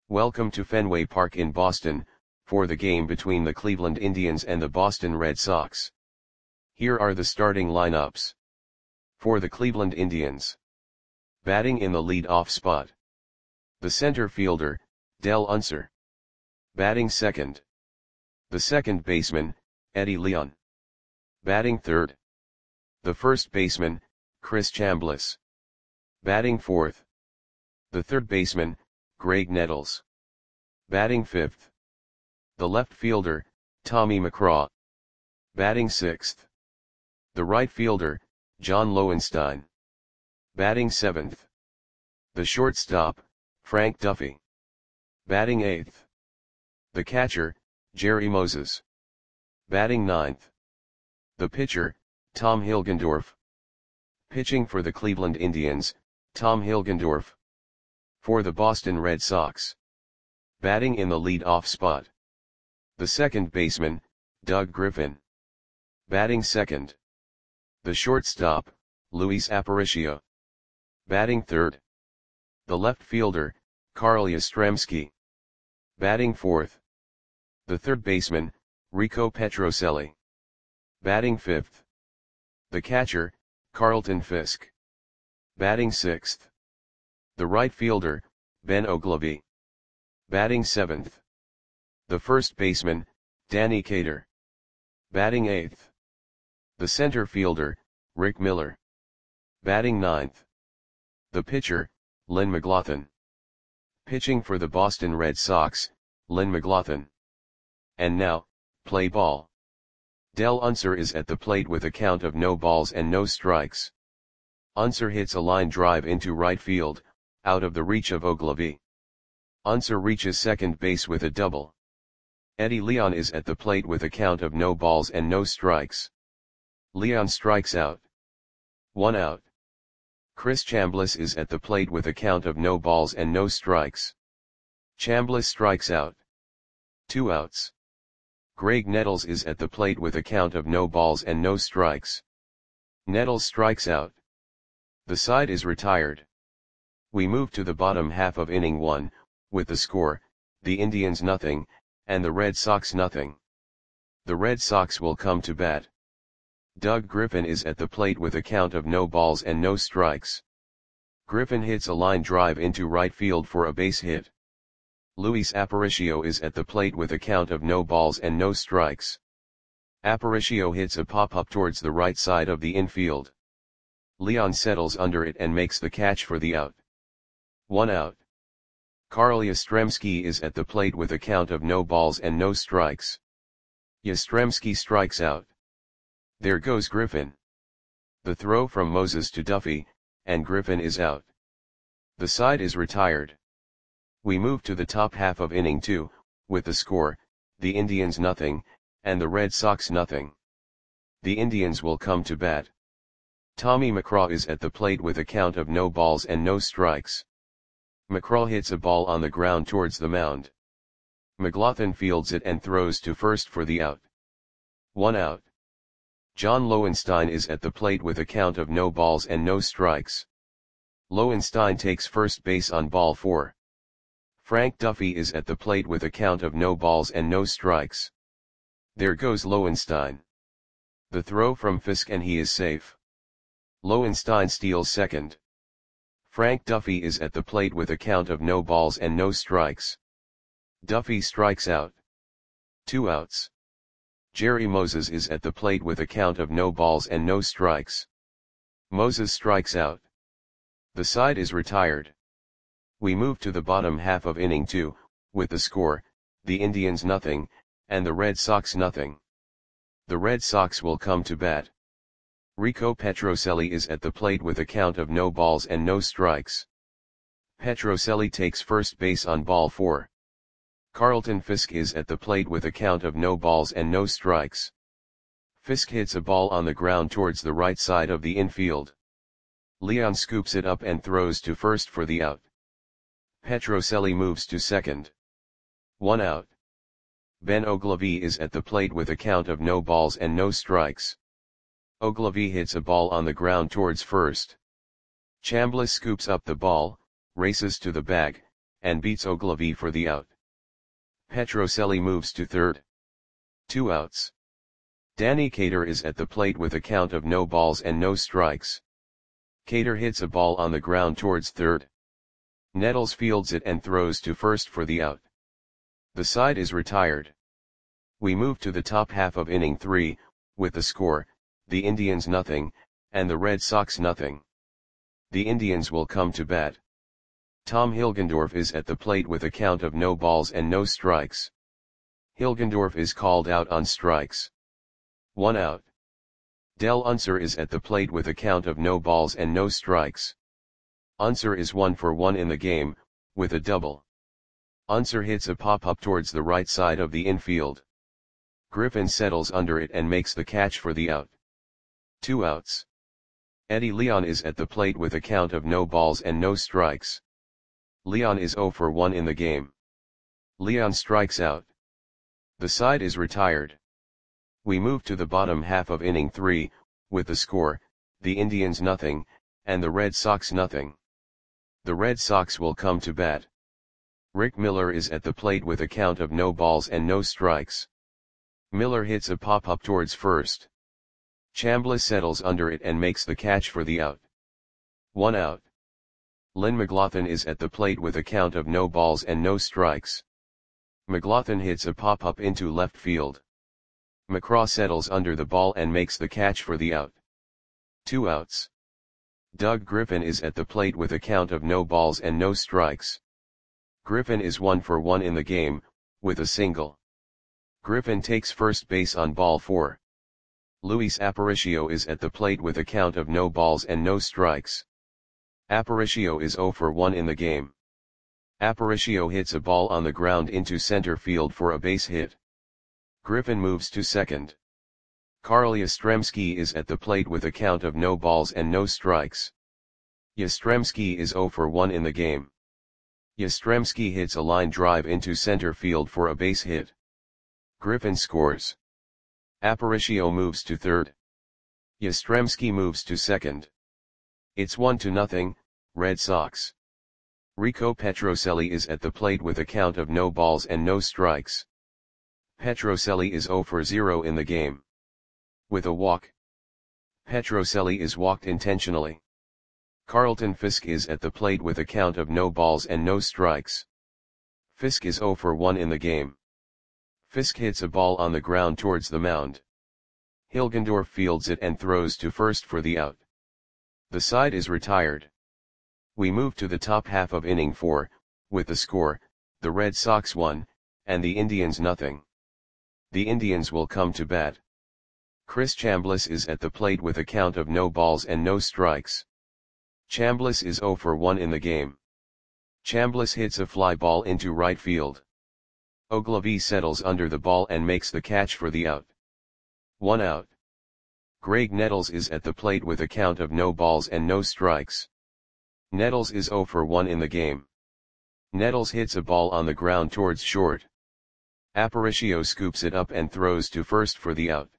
Welcome to Fenway Park in Boston, for the game between the Cleveland Indians and the Boston Red Sox. Here are the starting lineups. For the Cleveland Indians. Batting in the lead-off spot. The center fielder, Dell Unser. Batting second. The second baseman, Eddie Leon. Batting third. The first baseman, Chris Chambliss. Batting fourth. The third baseman, Graig Nettles. Batting fifth. The left fielder, Tommy McCraw. Batting sixth. The right fielder, John Lowenstein. Batting seventh. The shortstop, Frank Duffy. Batting eighth. The catcher, Jerry Moses. Batting ninth. The pitcher, Tom Hilgendorf. Pitching for the Cleveland Indians, Tom Hilgendorf. For the Boston Red Sox. Batting in the lead-off spot. The second baseman, Doug Griffin. Batting second. The shortstop, Luis Aparicio. Batting third. The left fielder, Carl Yastrzemski. Batting fourth. The third baseman, Rico Petrocelli. Batting fifth. The catcher, Carlton Fisk. Batting sixth. The right fielder, Ben Oglivie. Batting seventh. The first baseman, Danny Cater. Batting eighth. The center fielder, Rick Miller. Batting ninth. The pitcher, Lynn McLaughlin. Pitching for the Boston Red Sox, Lynn McLaughlin. And now, play ball. Dell Unser is at the plate with a count of no balls and no strikes. Unser hits a line drive into right field, out of the reach of Oglivie. Unser reaches second base with a double. Eddie Leon is at the plate with a count of no balls and no strikes. Leon strikes out. 1 out. Chris Chambliss is at the plate with a count of no balls and no strikes. Chambliss strikes out. 2 outs. Graig Nettles is at the plate with a count of no balls and no strikes. Nettles strikes out. The side is retired. We move to the bottom half of inning 1, with the score, the Indians nothing, and the Red Sox nothing. The Red Sox will come to bat. Doug Griffin is at the plate with a count of no balls and no strikes. Griffin hits a line drive into right field for a base hit. Luis Aparicio is at the plate with a count of no balls and no strikes. Aparicio hits a pop-up towards the right side of the infield. Leon settles under it and makes the catch for the out. 1 out. Carl Yastrzemski is at the plate with a count of no balls and no strikes. Yastrzemski strikes out. There goes Griffin. The throw from Moses to Duffy, and Griffin is out. The side is retired. We move to the top half of inning 2, with the score, the Indians nothing, and the Red Sox nothing. The Indians will come to bat. Tommy McCraw is at the plate with a count of no balls and no strikes. McCraw hits a ball on the ground towards the mound. McLaughlin fields it and throws to first for the out. 1 out. John Lowenstein is at the plate with a count of no balls and no strikes. Lowenstein takes first base on ball 4. Frank Duffy is at the plate with a count of no balls and no strikes. There goes Lowenstein. The throw from Fisk and he is safe. Lowenstein steals second. Frank Duffy is at the plate with a count of no balls and no strikes. Duffy strikes out. 2 outs. Jerry Moses is at the plate with a count of no balls and no strikes. Moses strikes out. The side is retired. We move to the bottom half of inning 2, with the score, the Indians nothing, and the Red Sox nothing. The Red Sox will come to bat. Rico Petrocelli is at the plate with a count of no balls and no strikes. Petrocelli takes first base on ball 4. Carlton Fisk is at the plate with a count of no balls and no strikes. Fisk hits a ball on the ground towards the right side of the infield. Leon scoops it up and throws to first for the out. Petrocelli moves to second. 1 out. Ben Oglivie is at the plate with a count of no balls and no strikes. Oglivie hits a ball on the ground towards first. Chambliss scoops up the ball, races to the bag, and beats Ogilvy for the out. Petrocelli moves to third. 2 outs. Danny Cater is at the plate with a count of no balls and no strikes. Cater hits a ball on the ground towards third. Nettles fields it and throws to first for the out. The side is retired. We move to the top half of inning 3, with the score, the Indians nothing, and the Red Sox nothing. The Indians will come to bat. Tom Hilgendorf is at the plate with a count of no balls and no strikes. Hilgendorf is called out on strikes. 1 out. Del Unser is at the plate with a count of no balls and no strikes. Unser is 1 for 1 in the game, with a double. Unser hits a pop-up towards the right side of the infield. Griffin settles under it and makes the catch for the out. 2 outs. Eddie Leon is at the plate with a count of no balls and no strikes. Leon is 0 for 1 in the game. Leon strikes out. The side is retired. We move to the bottom half of inning 3, with the score, the Indians nothing, and the Red Sox nothing. The Red Sox will come to bat. Rick Miller is at the plate with a count of no balls and no strikes. Miller hits a pop-up towards first. Chambliss settles under it and makes the catch for the out. 1 out. Lynn McLaughlin is at the plate with a count of no balls and no strikes. McLaughlin hits a pop-up into left field. McCraw settles under the ball and makes the catch for the out. 2 outs. Doug Griffin is at the plate with a count of no balls and no strikes. Griffin is 1 for 1 in the game, with a single. Griffin takes first base on ball 4. Luis Aparicio is at the plate with a count of no balls and no strikes. Aparicio is 0 for 1 in the game. Aparicio hits a ball on the ground into center field for a base hit. Griffin moves to second. Carl Yastrzemski is at the plate with a count of no balls and no strikes. Yastrzemski is 0 for 1 in the game. Yastrzemski hits a line drive into center field for a base hit. Griffin scores. Aparicio moves to third. Yastrzemski moves to second. It's 1-0, Red Sox. Rico Petrocelli is at the plate with a count of no balls and no strikes. Petrocelli is 0 for 0 in the game. With a walk. Petrocelli is walked intentionally. Carlton Fisk is at the plate with a count of no balls and no strikes. Fisk is 0 for 1 in the game. Fisk hits a ball on the ground towards the mound. Hilgendorf fields it and throws to first for the out. The side is retired. We move to the top half of inning 4, with the score, the Red Sox 1, and the Indians nothing. The Indians will come to bat. Chris Chambliss is at the plate with a count of no balls and no strikes. Chambliss is 0 for 1 in the game. Chambliss hits a fly ball into right field. Ogilvy settles under the ball and makes the catch for the out. 1 out. Greg Nettles is at the plate with a count of no balls and no strikes. Nettles is 0 for 1 in the game. Nettles hits a ball on the ground towards short. Aparicio scoops it up and throws to first for the out.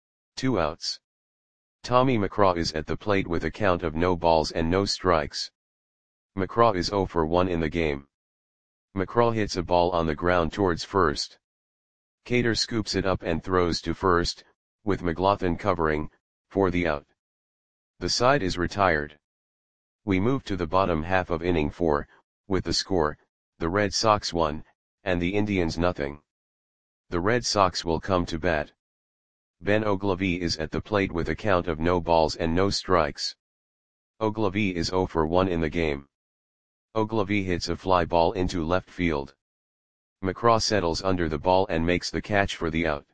2 outs. Tommy McCraw is at the plate with a count of no balls and no strikes. McCraw is 0 for 1 in the game. McCraw hits a ball on the ground towards first. Cater scoops it up and throws to first, with McLaughlin covering, for the out. The side is retired. We move to the bottom half of inning 4, with the score, the Red Sox 1, and the Indians nothing. The Red Sox will come to bat. Ben Ogilvy is at the plate with a count of no balls and no strikes. Ogilvy is 0 for 1 in the game. Ogilvy hits a fly ball into left field. McCraw settles under the ball and makes the catch for the out.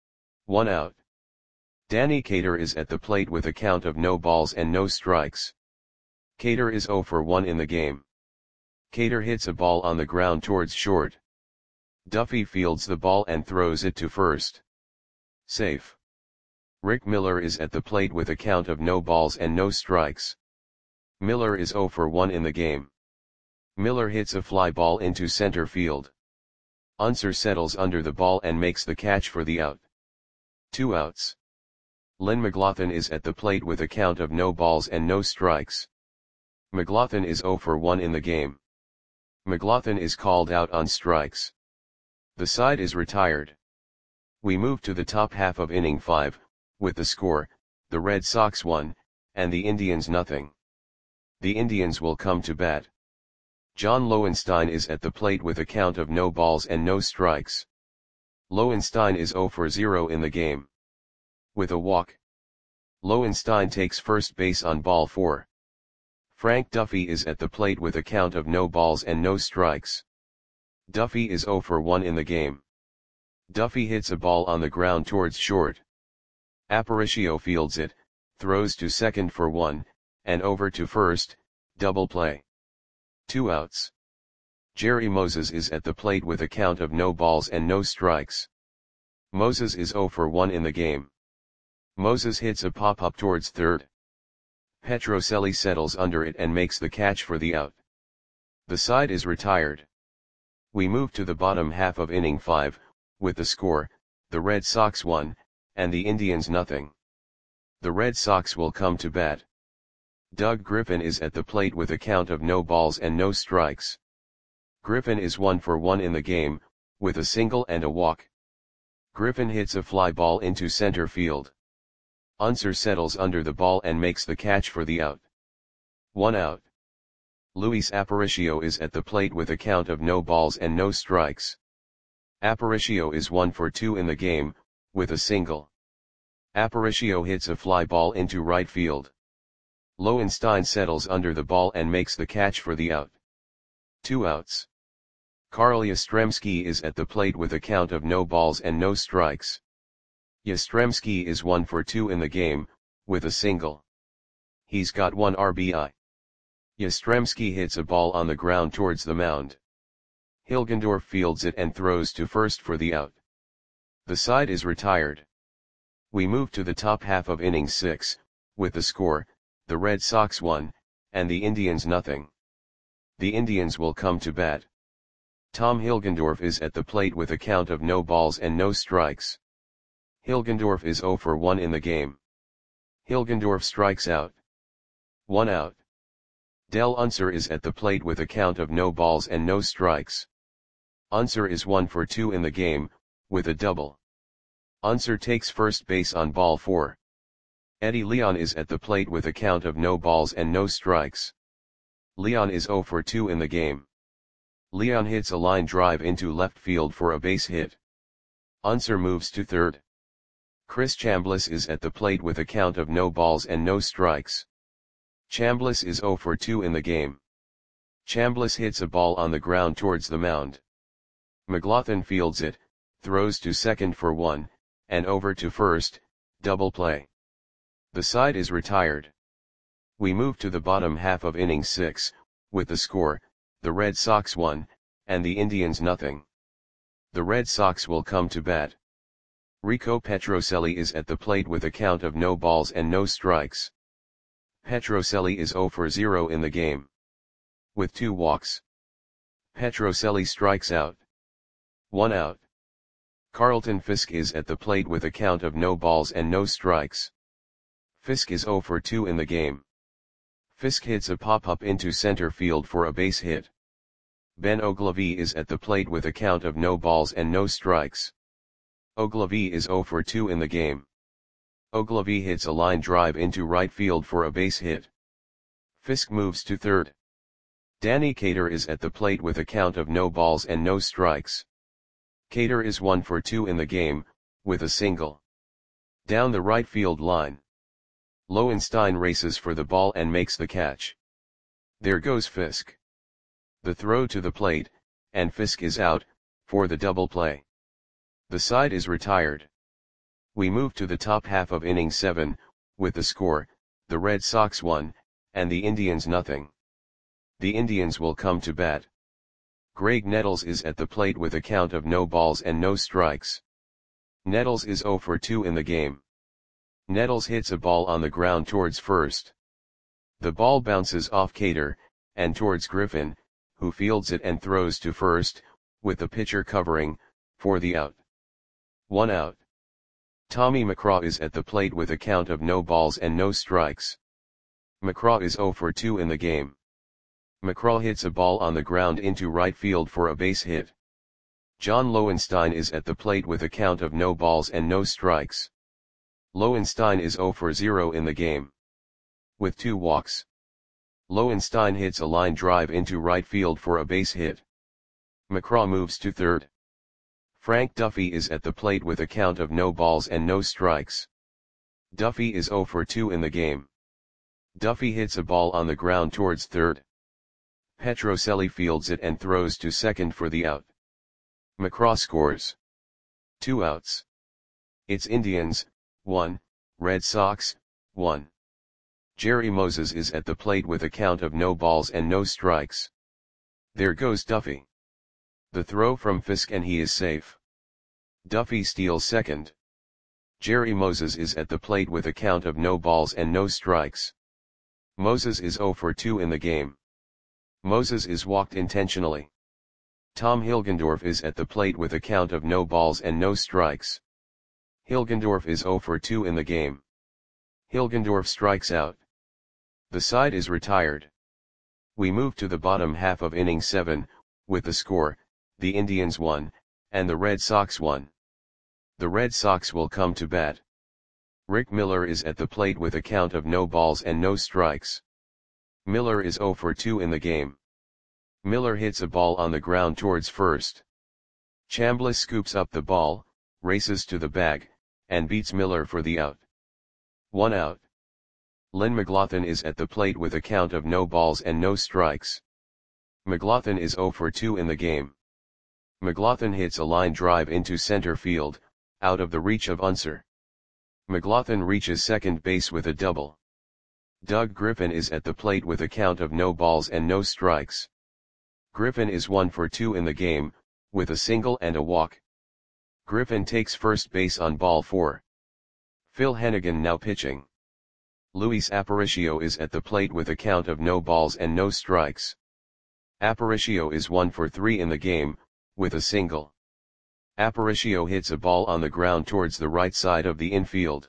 1 out. Danny Cater is at the plate with a count of no balls and no strikes. Cater is 0 for 1 in the game. Cater hits a ball on the ground towards short. Duffy fields the ball and throws it to first. Safe. Rick Miller is at the plate with a count of no balls and no strikes. Miller is 0 for 1 in the game. Miller hits a fly ball into center field. Unser settles under the ball and makes the catch for the out. 2 outs. Lynn McLaughlin is at the plate with a count of no balls and no strikes. McLaughlin is 0 for 1 in the game. McLaughlin is called out on strikes. The side is retired. We move to the top half of inning 5, with the score, the Red Sox 1, and the Indians nothing. The Indians will come to bat. John Lowenstein is at the plate with a count of no balls and no strikes. Lowenstein is 0 for 0 in the game. With a walk, Lowenstein takes first base on ball 4. Frank Duffy is at the plate with a count of no balls and no strikes. Duffy is 0 for 1 in the game. Duffy hits a ball on the ground towards short. Aparicio fields it, throws to second for 1, and over to first, double play. 2 outs. Jerry Moses is at the plate with a count of no balls and no strikes. Moses is 0 for 1 in the game. Moses hits a pop-up towards third. Petrocelli settles under it and makes the catch for the out. The side is retired. We move to the bottom half of inning 5, with the score, the Red Sox 1, and the Indians nothing. The Red Sox will come to bat. Doug Griffin is at the plate with a count of no balls and no strikes. Griffin is 1 for 1 in the game, with a single and a walk. Griffin hits a fly ball into center field. Unser settles under the ball and makes the catch for the out. 1 out. Luis Aparicio is at the plate with a count of no balls and no strikes. Aparicio is 1 for 2 in the game, with a single. Aparicio hits a fly ball into right field. Lowenstein settles under the ball and makes the catch for the out. 2 outs. Carl Yastrzemski is at the plate with a count of no balls and no strikes. Yastrzemski is 1 for 2 in the game, with a single. He's got 1 RBI. Yastrzemski hits a ball on the ground towards the mound. Hilgendorf fields it and throws to first for the out. The side is retired. We move to the top half of inning 6, with the score, the Red Sox 1, and the Indians nothing. The Indians will come to bat. Tom Hilgendorf is at the plate with a count of no balls and no strikes. Hilgendorf is 0 for 1 in the game. Hilgendorf strikes out. 1 out. Del Unser is at the plate with a count of no balls and no strikes. Unser is 1 for 2 in the game, with a double. Unser takes first base on ball 4. Eddie Leon is at the plate with a count of no balls and no strikes. Leon is 0 for 2 in the game. Leon hits a line drive into left field for a base hit. Unser moves to third. Chris Chambliss is at the plate with a count of no balls and no strikes. Chambliss is 0 for 2 in the game. Chambliss hits a ball on the ground towards the mound. McLaughlin fields it, throws to second for 1, and over to first, double play. The side is retired. We move to the bottom half of inning 6, with the score, the Red Sox 1, and the Indians nothing. The Red Sox will come to bat. Rico Petrocelli is at the plate with a count of no balls and no strikes. Petrocelli is 0 for 0 in the game. With 2 walks. Petrocelli strikes out. 1 out. Carlton Fisk is at the plate with a count of no balls and no strikes. Fisk is 0 for 2 in the game. Fisk hits a pop-up into center field for a base hit. Ben Ogilvie is at the plate with a count of no balls and no strikes. Ogilvie is 0 for 2 in the game. Ogilvie hits a line drive into right field for a base hit. Fisk moves to third. Danny Cater is at the plate with a count of no balls and no strikes. Cater is 1 for 2 in the game, with a single. Down the right field line. Lowenstein races for the ball and makes the catch. There goes Fisk. The throw to the plate, and Fisk is out, for the double play. The side is retired. We move to the top half of inning 7, with the score, the Red Sox 1, and the Indians nothing. The Indians will come to bat. Greg Nettles is at the plate with a count of no balls and no strikes. Nettles is 0 for 2 in the game. Nettles hits a ball on the ground towards first. The ball bounces off Cater, and towards Griffin, who fields it and throws to first, with the pitcher covering, for the out. 1 out. Tommy McCraw is at the plate with a count of no balls and no strikes. McCraw is 0 for 2 in the game. McCraw hits a ball on the ground into right field for a base hit. John Lowenstein is at the plate with a count of no balls and no strikes. Lowenstein is 0 for 0 in the game, with 2 walks. Lowenstein hits a line drive into right field for a base hit. McCraw moves to third. Frank Duffy is at the plate with a count of no balls and no strikes. Duffy is 0 for 2 in the game. Duffy hits a ball on the ground towards third. Petrocelli fields it and throws to second for the out. McCraw scores. 2 outs. It's Indians, 1, Red Sox, 1. Jerry Moses is at the plate with a count of no balls and no strikes. There goes Duffy. The throw from Fisk and he is safe. Duffy steals second. Jerry Moses is at the plate with a count of no balls and no strikes. Moses is 0 for 2 in the game. Moses is walked intentionally. Tom Hilgendorf is at the plate with a count of no balls and no strikes. Hilgendorf is 0 for 2 in the game. Hilgendorf strikes out. The side is retired. We move to the bottom half of inning 7, with the score, the Indians 1, and the Red Sox 1. The Red Sox will come to bat. Rick Miller is at the plate with a count of no balls and no strikes. Miller is 0 for 2 in the game. Miller hits a ball on the ground towards first. Chambliss scoops up the ball, races to the bag, and beats Miller for the out. 1 out. Lynn McLaughlin is at the plate with a count of no balls and no strikes. McLaughlin is 0 for 2 in the game. McLaughlin hits a line drive into center field, out of the reach of Unser. McLaughlin reaches second base with a double. Doug Griffin is at the plate with a count of no balls and no strikes. Griffin is 1 for 2 in the game, with a single and a walk. Griffin takes first base on ball 4. Phil Hennigan now pitching. Luis Aparicio is at the plate with a count of no balls and no strikes. Aparicio is 1 for 3 in the game, with a single. Aparicio hits a ball on the ground towards the right side of the infield.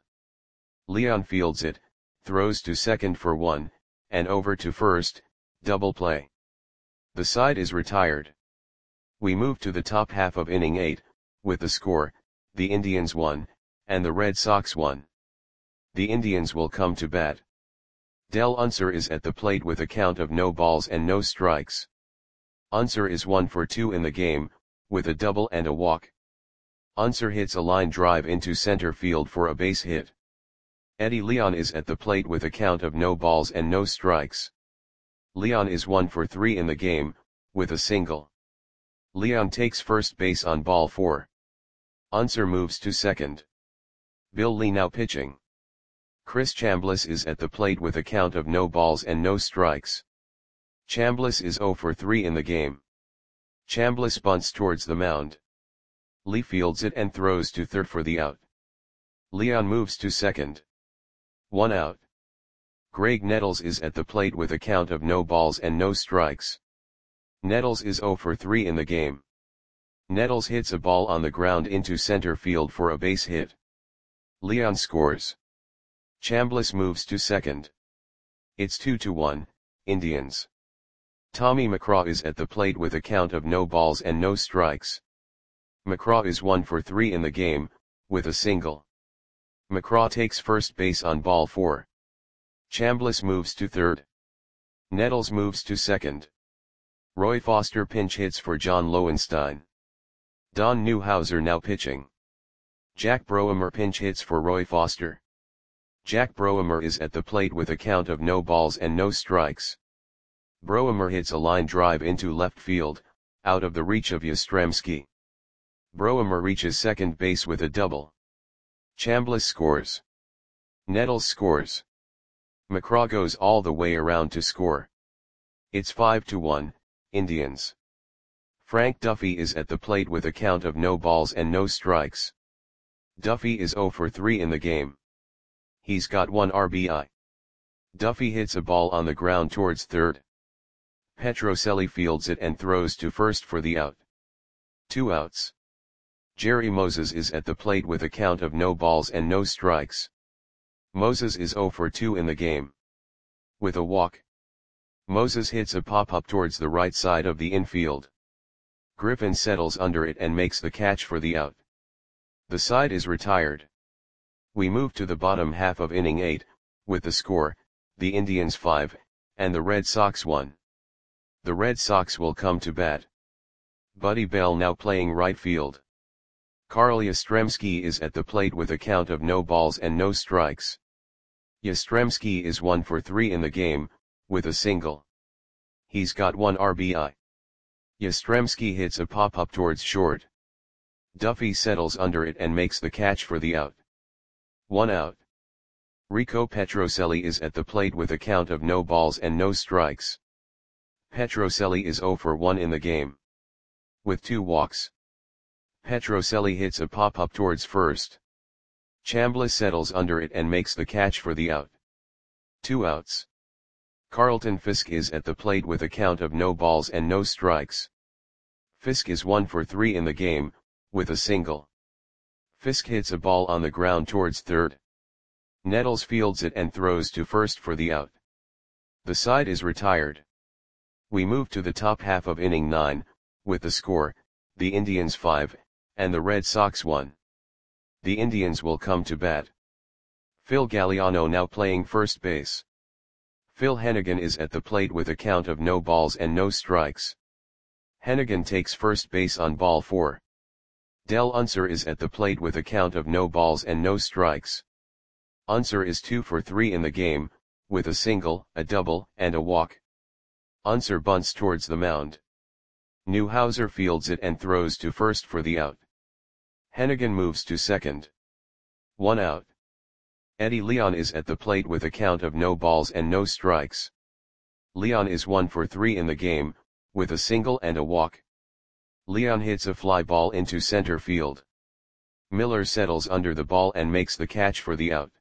Leon fields it, throws to second for 1, and over to first, double play. The side is retired. We move to the top half of inning 8, with the score, the Indians 1, and the Red Sox 1. The Indians will come to bat. Del Unser is at the plate with a count of no balls and no strikes. Unser is 1 for 2 in the game, with a double and a walk. Unser hits a line drive into center field for a base hit. Eddie Leon is at the plate with a count of no balls and no strikes. Leon is 1 for 3 in the game, with a single. Leon takes first base on ball 4. Unser moves to second. Bill Lee now pitching. Chris Chambliss is at the plate with a count of no balls and no strikes. Chambliss is 0 for 3 in the game. Chambliss bunts towards the mound. Lee fields it and throws to third for the out. Leon moves to second. 1 out. Greg Nettles is at the plate with a count of no balls and no strikes. Nettles is 0 for 3 in the game. Nettles hits a ball on the ground into center field for a base hit. Leon scores. Chambliss moves to second. It's 2-1, Indians. Tommy McCraw is at the plate with a count of no balls and no strikes. McCraw is 1 for 3 in the game, with a single. McCraw takes first base on ball 4. Chambliss moves to third. Nettles moves to second. Roy Foster pinch hits for John Lowenstein. Don Newhouser now pitching. Jack Broemer pinch hits for Roy Foster. Jack Broemer is at the plate with a count of no balls and no strikes. Broemer hits a line drive into left field, out of the reach of Yastrzemski. Broemer reaches second base with a double. Chambliss scores. Nettles scores. McCraw goes all the way around to score. It's 5-1, Indians. Frank Duffy is at the plate with a count of no balls and no strikes. Duffy is 0 for 3 in the game. He's got 1 RBI. Duffy hits a ball on the ground towards third. Petrocelli fields it and throws to first for the out. 2 outs. Jerry Moses is at the plate with a count of no balls and no strikes. Moses is 0 for 2 in the game, with a walk. Moses hits a pop-up towards the right side of the infield. Griffin settles under it and makes the catch for the out. The side is retired. We move to the bottom half of inning 8, with the score, the Indians 5, and the Red Sox 1. The Red Sox will come to bat. Buddy Bell now playing right field. Carl Yastrzemski is at the plate with a count of no balls and no strikes. Yastrzemski is 1 for 3 in the game, with a single. He's got 1 RBI. Yastrzemski hits a pop-up towards short. Duffy settles under it and makes the catch for the out. 1 out. Rico Petrocelli is at the plate with a count of no balls and no strikes. Petrocelli is 0 for 1 in the game, with 2 walks. Petrocelli hits a pop-up towards first. Chambliss settles under it and makes the catch for the out. 2 outs. Carlton Fisk is at the plate with a count of no balls and no strikes. Fisk is 1 for 3 in the game, with a single. Fisk hits a ball on the ground towards third. Nettles fields it and throws to first for the out. The side is retired. We move to the top half of inning 9, with the score, the Indians 5, and the Red Sox 1. The Indians will come to bat. Phil Galliano now playing first base. Phil Hennigan is at the plate with a count of no balls and no strikes. Hennigan takes first base on ball 4. Del Unser is at the plate with a count of no balls and no strikes. Unser is 2 for 3 in the game, with a single, a double, and a walk. Unser bunts towards the mound. Newhouser fields it and throws to first for the out. Hennigan moves to second. 1 out. Eddie Leon is at the plate with a count of no balls and no strikes. Leon is 1 for 3 in the game, with a single and a walk. Leon hits a fly ball into center field. Miller settles under the ball and makes the catch for the out.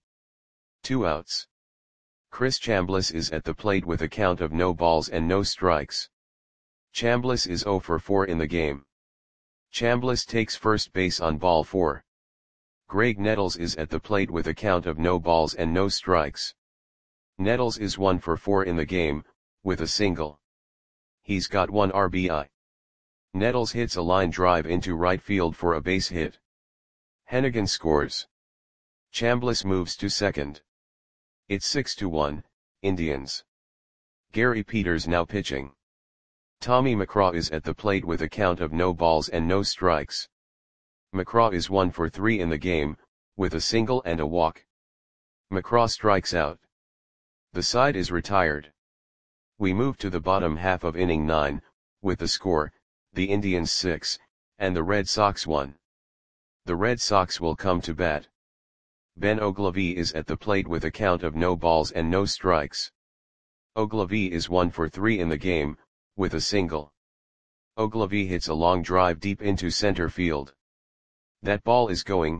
2 outs. Chris Chambliss is at the plate with a count of no balls and no strikes. Chambliss is 0 for 4 in the game. Chambliss takes first base on ball 4. Greg Nettles is at the plate with a count of no balls and no strikes. Nettles is 1 for 4 in the game, with a single. He's got 1 RBI. Nettles hits a line drive into right field for a base hit. Hennigan scores. Chambliss moves to second. It's 6-1, Indians. Gary Peters now pitching. Tommy McCraw is at the plate with a count of no balls and no strikes. McCraw is 1 for 3 in the game, with a single and a walk. McCraw strikes out. The side is retired. We move to the bottom half of inning 9, with the score, the Indians 6, and the Red Sox 1. The Red Sox will come to bat. Ben Oglivie is at the plate with a count of no balls and no strikes. Oglivie is 1 for 3 in the game, with a single. Oglivie hits a long drive deep into center field. That ball is gone.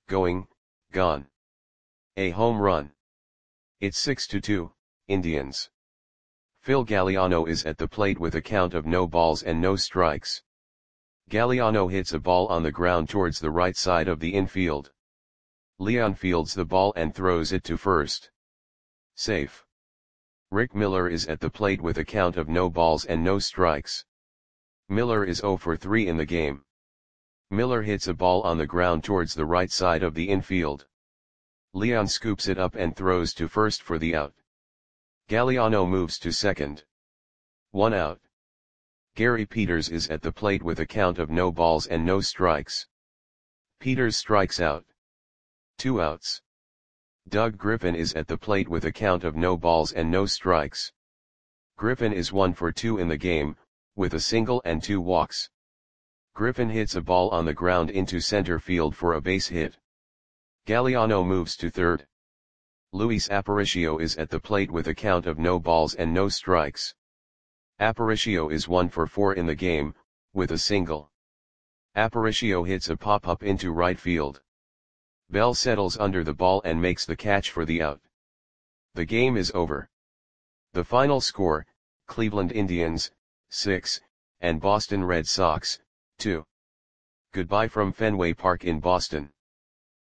A home run. It's 6-2, Indians. Phil Galliano is at the plate with a count of no balls and no strikes. Galliano hits a ball on the ground towards the right side of the infield. Leon fields the ball and throws it to first. Safe. Rick Miller is at the plate with a count of no balls and no strikes. Miller is 0 for 3 in the game. Miller hits a ball on the ground towards the right side of the infield. Leon scoops it up and throws to first for the out. Galliano moves to second. 1 out. Gary Peters is at the plate with a count of no balls and no strikes. Peters strikes out. 2 outs. Doug Griffin is at the plate with a count of no balls and no strikes. Griffin is 1 for 2 in the game, with a single and 2 walks. Griffin hits a ball on the ground into center field for a base hit. Galliano moves to third. Luis Aparicio is at the plate with a count of no balls and no strikes. Aparicio is 1 for 4 in the game, with a single. Aparicio hits a pop-up into right field. Bell settles under the ball and makes the catch for the out. The game is over. The final score, Cleveland Indians, 6, and Boston Red Sox, 2. Goodbye from Fenway Park in Boston.